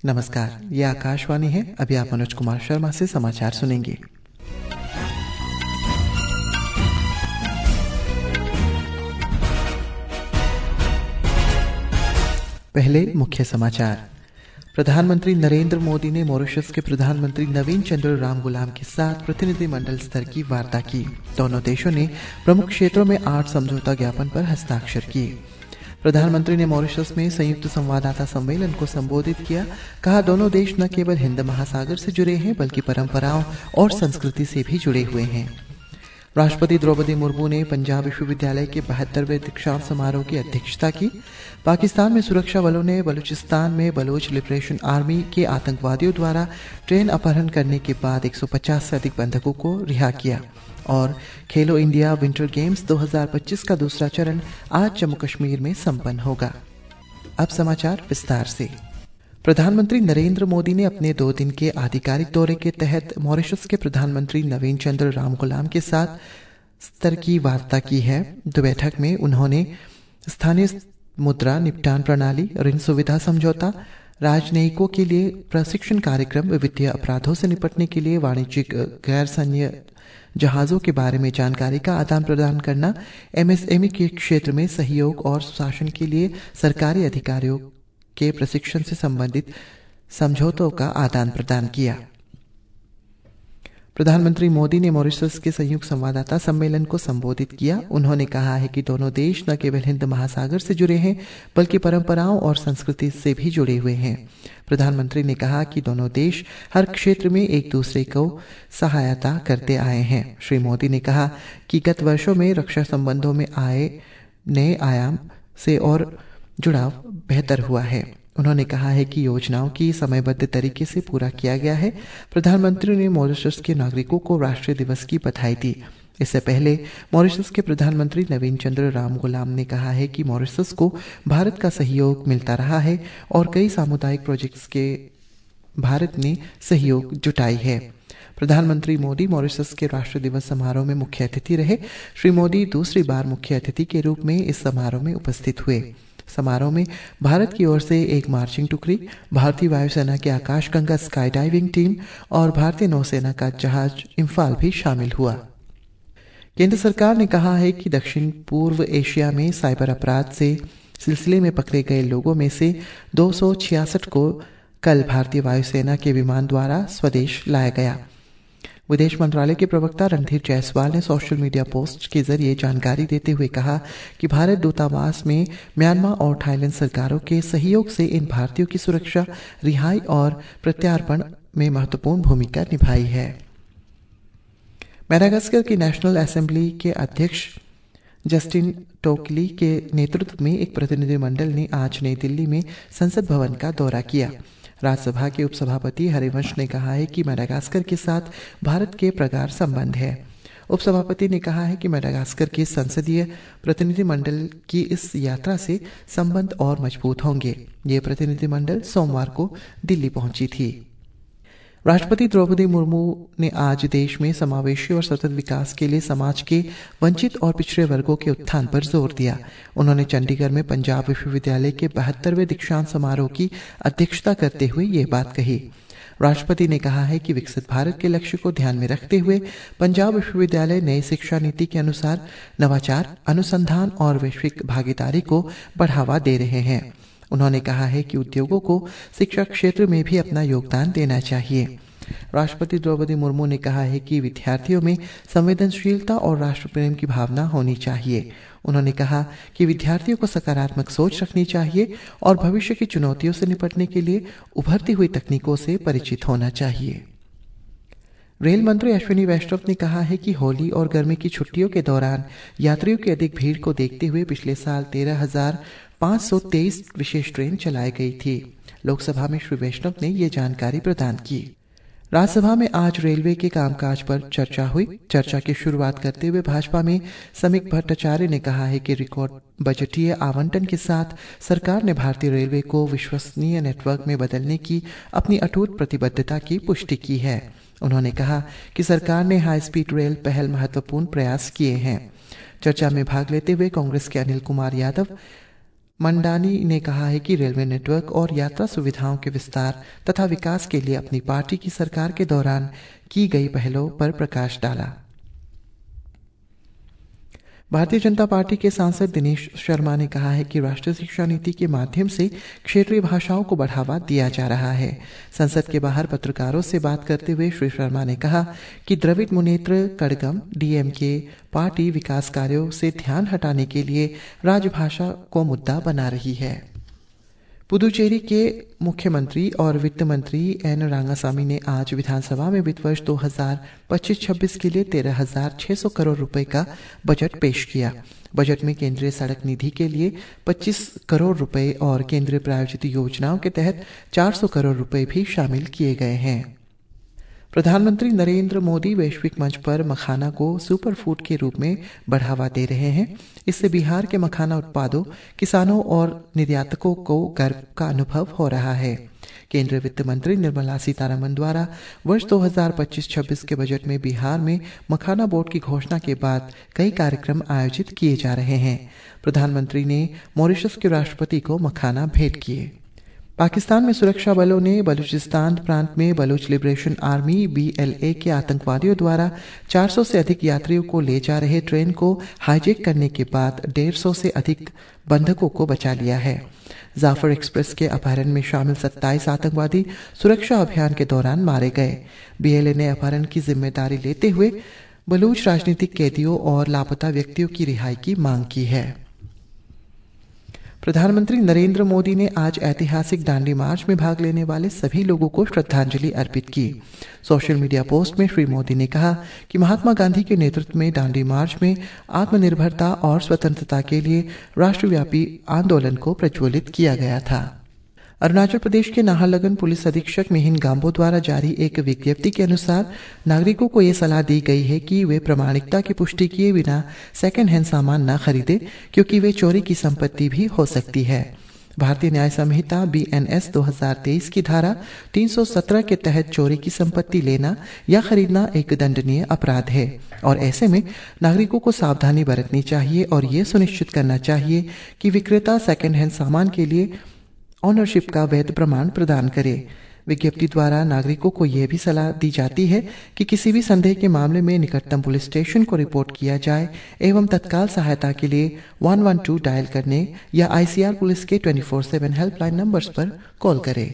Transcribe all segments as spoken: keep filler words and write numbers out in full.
नमस्कार, ये आकाशवाणी है। अभी आप मनोज कुमार शर्मा से समाचार सुनेंगे। पहले मुख्य समाचार। प्रधानमंत्री नरेंद्र मोदी ने मॉरिशस के प्रधानमंत्री नवीन चंद्र रामगुलाम के साथ प्रतिनिधिमंडल स्तर की वार्ता की। दोनों देशों ने प्रमुख क्षेत्रों में आठ समझौता ज्ञापन पर हस्ताक्षर किए। प्रधानमंत्री ने मॉरिशस में संयुक्त संवाददाता सम्मेलन को संबोधित किया। कहा, दोनों देश न केवल हिंद महासागर से जुड़े हैं बल्कि परंपराओं और संस्कृति से भी जुड़े हुए हैं। राष्ट्रपति द्रौपदी मुर्मू ने पंजाब विश्वविद्यालय के बहत्तरवें दीक्षांत समारोह की अध्यक्षता की। पाकिस्तान में सुरक्षा बलों ने बलूचिस्तान में बलोच लिबरेशन आर्मी के आतंकवादियों द्वारा ट्रेन अपहरण करने के बाद एक सौ पचास से अधिक बंधकों को रिहा किया। और खेलो इंडिया विंटर गेम्स दो हज़ार पच्चीस का दूसरा चरण आज जम्मू कश्मीर में संपन्न होगा। अब समाचार विस्तार से। प्रधानमंत्री नरेंद्र मोदी ने अपने दो दिन के आधिकारिक दौरे के तहत मॉरिशस के प्रधानमंत्री नवीन चंद्र रामगुलाम के साथ स्तर की वार्ता की है। दो बैठक में उन्होंने स्थानीय मुद्रा निपटान प्रणाली, ऋण सुविधा समझौता, राजनयिकों के लिए प्रशिक्षण कार्यक्रम, वित्तीय अपराधों से निपटने के लिए वाणिज्यिक गैर सैन्य जहाजों के बारे में जानकारी का आदान प्रदान करना, एमएसएमई के क्षेत्र में सहयोग और सुशासन के लिए सरकारी अधिकारियों के प्रशिक्षण से संबंधित समझौतों का आदान प्रदान किया। प्रधानमंत्री मोदी ने मॉरिशस के संयुक्त संवाददाता सम्मेलन को संबोधित किया। उन्होंने कहा है कि दोनों देश न केवल हिंद महासागर से जुड़े हैं बल्कि परंपराओं और संस्कृति से भी जुड़े हुए हैं। प्रधानमंत्री ने कहा कि दोनों देश हर क्षेत्र में एक दूसरे को सहायता करते आए हैं। श्री मोदी ने कहा कि गत वर्षों में रक्षा संबंधों में आए नए आयाम से और जुड़ाव बेहतर हुआ है। उन्होंने कहा है कि योजनाओं की समयबद्ध तरीके से पूरा किया गया है। प्रधानमंत्री ने मॉरिशस के नागरिकों को राष्ट्रीय दिवस की बधाई दी। इससे पहले मॉरिशस के प्रधानमंत्री नवीन चंद्र रामगुलाम ने कहा है कि मॉरिशस को भारत का सहयोग मिलता रहा है और कई सामुदायिक प्रोजेक्ट्स के भारत ने सहयोग जुटाई है। प्रधानमंत्री मोदी मॉरिशस के राष्ट्रीय दिवस समारोह में मुख्य अतिथि रहे। श्री मोदी दूसरी बार मुख्य अतिथि के रूप में इस समारोह में उपस्थित हुए। समारोह में भारत की ओर से एक मार्चिंग टुकड़ी, भारतीय वायुसेना के आकाशगंगा स्काई डाइविंग टीम और भारतीय नौसेना का जहाज इम्फाल भी शामिल हुआ। केंद्र सरकार ने कहा है कि दक्षिण पूर्व एशिया में साइबर अपराध से सिलसिले में पकड़े गए लोगों में से दो सौ छियासठ को कल भारतीय वायुसेना के विमान द्वारा स्वदेश लाया गया। विदेश मंत्रालय के प्रवक्ता रणधीर जायसवाल ने सोशल मीडिया पोस्ट के जरिए जानकारी देते हुए कहा कि भारत दूतावास में म्यांमार और थाईलैंड सरकारों के सहयोग से इन भारतीयों की सुरक्षा, रिहाई और प्रत्यार्पण में महत्वपूर्ण भूमिका निभाई है। मैडागास्कर की नेशनल असेंबली के अध्यक्ष जस्टिन टोकली के नेतृत्व में एक प्रतिनिधिमंडल ने आज नई दिल्ली में संसद भवन का दौरा किया। राज्यसभा के उपसभापति हरिवंश ने कहा है कि मैडागास्कर के साथ भारत के प्रगाढ़ संबंध है। उपसभापति ने कहा है कि मैडागास्कर के संसदीय प्रतिनिधिमंडल की इस यात्रा से संबंध और मजबूत होंगे। ये प्रतिनिधिमंडल सोमवार को दिल्ली पहुंची थी। राष्ट्रपति द्रौपदी मुर्मू ने आज देश में समावेशी और सतत विकास के लिए समाज के वंचित और पिछड़े वर्गों के उत्थान पर जोर दिया। उन्होंने चंडीगढ़ में पंजाब विश्वविद्यालय के बहत्तरवें दीक्षांत समारोह की अध्यक्षता करते हुए ये बात कही। राष्ट्रपति ने कहा है कि विकसित भारत के लक्ष्य को ध्यान में रखते हुए पंजाब विश्वविद्यालय नई शिक्षा नीति के अनुसार नवाचार, अनुसंधान और वैश्विक भागीदारी को बढ़ावा दे रहे हैं। उन्होंने कहा है कि उद्योगों को शिक्षा क्षेत्र में भी अपना योगदान देना चाहिए। राष्ट्रपति द्रौपदी मुर्मू ने कहा है कि विद्यार्थियों में संवेदनशीलता और राष्ट्र प्रेम की भावना होनी चाहिए। उन्होंने कहा कि विद्यार्थियों को सकारात्मक सोच रखनी चाहिए और भविष्य की चुनौतियों से निपटने के लिए उभरती हुई तकनीकों से परिचित होना चाहिए। रेल मंत्री अश्विनी वैष्णव ने कहा है कि होली और गर्मी की छुट्टियों के दौरान यात्रियों की अधिक भीड़ को देखते हुए पिछले साल तेरह हजार पाँच सौ तेईस विशेष ट्रेन चलाई गई थी। लोकसभा में श्री वैष्णव ने ये जानकारी प्रदान की। राज्यसभा में आज रेलवे के कामकाज पर चर्चा हुई। चर्चा की शुरुआत करते हुए भाजपा में समीक भट्टाचार्य ने कहा है कि रिकॉर्ड बजटीय आवंटन के साथ सरकार ने भारतीय रेलवे को विश्वसनीय नेटवर्क में बदलने की अपनी अटूट प्रतिबद्धता की पुष्टि की है। उन्होंने कहा कि सरकार ने हाई स्पीड रेल पहल महत्वपूर्ण प्रयास किए हैं। चर्चा में भाग लेते हुए कांग्रेस के अनिल कुमार यादव, मंडानी ने कहा है कि रेलवे नेटवर्क और यात्रा सुविधाओं के विस्तार तथा विकास के लिए अपनी पार्टी की सरकार के दौरान की गई पहलों पर प्रकाश डाला। भारतीय जनता पार्टी के सांसद दिनेश शर्मा ने कहा है कि राष्ट्रीय शिक्षा नीति के माध्यम से क्षेत्रीय भाषाओं को बढ़ावा दिया जा रहा है। संसद के बाहर पत्रकारों से बात करते हुए श्री शर्मा ने कहा कि द्रविड़ मुनेत्र कड़गम डीएमके पार्टी विकास कार्यों से ध्यान हटाने के लिए राजभाषा को मुद्दा बना रही है। पुदुचेरी के मुख्यमंत्री और वित्त मंत्री एन रंगासामी ने आज विधानसभा में वित्त वर्ष दो हज़ार पच्चीस छब्बीस के लिए तेरह हज़ार छह सौ करोड़ रुपए का बजट पेश किया। बजट में केंद्रीय सड़क निधि के लिए पच्चीस करोड़ रुपए और केंद्रीय प्रायोजित योजनाओं के तहत चार सौ करोड़ रुपए भी शामिल किए गए हैं। प्रधानमंत्री नरेंद्र मोदी वैश्विक मंच पर मखाना को सुपर फूड के रूप में बढ़ावा दे रहे हैं। इससे बिहार के मखाना उत्पादों, किसानों और निर्यातकों को गर्व का अनुभव हो रहा है। केंद्रीय वित्त मंत्री निर्मला सीतारमण द्वारा वर्ष दो हज़ार पच्चीस छब्बीस के बजट में बिहार में मखाना बोर्ड की घोषणा के बाद कई कार्यक्रम आयोजित किए जा रहे हैं। प्रधानमंत्री ने मॉरिशस के राष्ट्रपति को मखाना भेंट किए। पाकिस्तान में सुरक्षा बलों ने बलूचिस्तान प्रांत में बलूच लिबरेशन आर्मी बीएलए के आतंकवादियों द्वारा चार सौ से अधिक यात्रियों को ले जा रहे ट्रेन को हाईजैक करने के बाद डेढ़ सौ से अधिक बंधकों को बचा लिया है। जाफर एक्सप्रेस के अपहरण में शामिल सत्ताईस आतंकवादी सुरक्षा अभियान के दौरान मारे गए। बीएलए ने अपहरण की जिम्मेदारी लेते हुए बलूच राजनीतिक कैदियों और लापता व्यक्तियों की रिहाई की मांग की है। प्रधानमंत्री नरेंद्र मोदी ने आज ऐतिहासिक दांडी मार्च में भाग लेने वाले सभी लोगों को श्रद्धांजलि अर्पित की। सोशल मीडिया पोस्ट में श्री मोदी ने कहा कि महात्मा गांधी के नेतृत्व में दांडी मार्च में आत्मनिर्भरता और स्वतंत्रता के लिए राष्ट्रव्यापी आंदोलन को प्रज्वलित किया गया था। अरुणाचल प्रदेश के नाहरलगुन पुलिस अधीक्षक मिहिन गांबो द्वारा जारी एक विज्ञप्ति के अनुसार नागरिकों को ये सलाह दी गई है कि वे प्रामाणिकता की पुष्टि किए बिना सेकेंड हैंड सामान न खरीदें, क्योंकि वे चोरी की संपत्ति भी हो सकती है। भारतीय न्याय संहिता बीएनएस दो हज़ार तेईस की धारा तीन सौ सत्रह के तहत चोरी की संपत्ति लेना या खरीदना एक दंडनीय अपराध है और ऐसे में नागरिकों को सावधानी बरतनी चाहिए और ये सुनिश्चित करना चाहिए कि विक्रेता सेकेंड हैंड सामान के लिए ऑनरशिप का वैध प्रमाण प्रदान करे। विज्ञप्ति द्वारा नागरिकों को यह भी सलाह दी जाती है कि किसी भी संदेह के मामले में निकटतम पुलिस स्टेशन को रिपोर्ट किया जाए एवं तत्काल सहायता के लिए एक सौ बारह डायल करने या आईसीआर पुलिस के चौबीस सात हेल्पलाइन नंबर्स पर कॉल करें।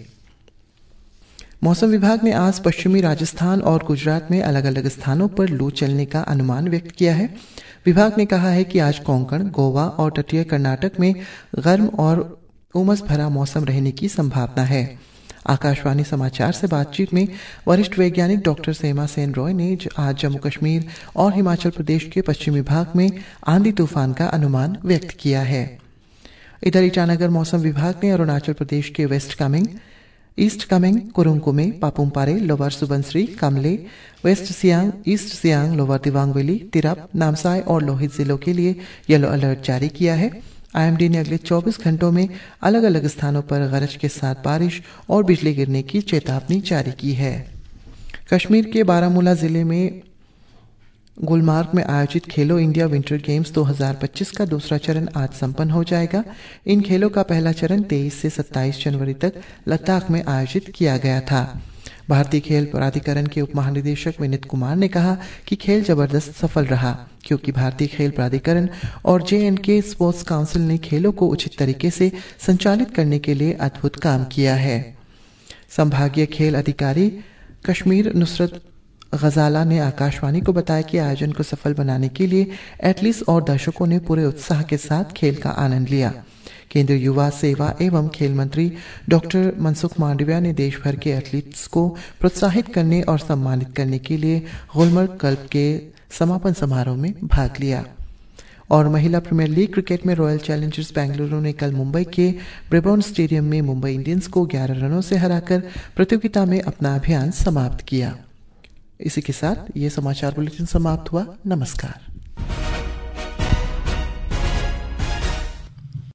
मौसम विभाग ने आज पश्चिमी राजस्थान और गुजरात में अलग अलग स्थानों पर लू चलने का अनुमान व्यक्त किया है। विभाग ने कहा है कि आज कोंकण, गोवा और तटीय कर्नाटक में गर्म और उमस भरा मौसम रहने की संभावना है। आकाशवाणी समाचार से बातचीत में वरिष्ठ वैज्ञानिक डॉक्टर सेमा सेन रॉय ने आज जम्मू कश्मीर और हिमाचल प्रदेश के पश्चिमी भाग में आंधी तूफान का अनुमान व्यक्त किया है। इधर ईटानगर मौसम विभाग ने अरुणाचल प्रदेश के west Kameng, east Kameng, Kurung Kumey, Papum Pare, lower Subansiri, Kamle, west Siang, east Siang, lower Dibang valley, Tirap, Namsai और लोहित जिलों के लिए येलो अलर्ट जारी किया है। आईएमडी ने अगले चौबीस घंटों में अलग अलग स्थानों पर गरज के साथ बारिश और बिजली गिरने की चेतावनी जारी की है। कश्मीर के बारामूला जिले में गुलमार्ग में आयोजित खेलो इंडिया विंटर गेम्स दो हज़ार पच्चीस का दूसरा चरण आज संपन्न हो जाएगा। इन खेलों का पहला चरण तेईस से सत्ताईस जनवरी तक लद्दाख में आयोजित किया गया था। भारतीय खेल प्राधिकरण के उप महानिदेशक विनीत कुमार ने कहा कि खेल जबरदस्त सफल रहा, क्योंकि भारतीय खेल प्राधिकरण और J and K sports council ने खेलों को उचित तरीके से संचालित करने के लिए अद्भुत काम किया है। संभागीय खेल अधिकारी कश्मीर नुसरत गजाला ने आकाशवाणी को बताया कि आयोजन को सफल बनाने के लिए एथलीट्स और दर्शकों ने पूरे उत्साह के साथ खेल का आनंद लिया। केंद्रीय युवा सेवा एवं खेल मंत्री डॉक्टर मनसुख मांडविया ने देश भर के एथलीट्स को प्रोत्साहित करने और सम्मानित करने के लिए गुलमर्ग क्लब के समापन समारोह में भाग लिया। और महिला प्रीमियर लीग क्रिकेट में रॉयल चैलेंजर्स बेंगलुरु ने कल मुंबई के ब्रेबॉर्न स्टेडियम में मुंबई इंडियंस को ग्यारह रनों से हराकर प्रतियोगिता में अपना अभियान समाप्त किया। इसी के साथ ये समाचार बुलेटिन समाप्त हुआ। नमस्कार।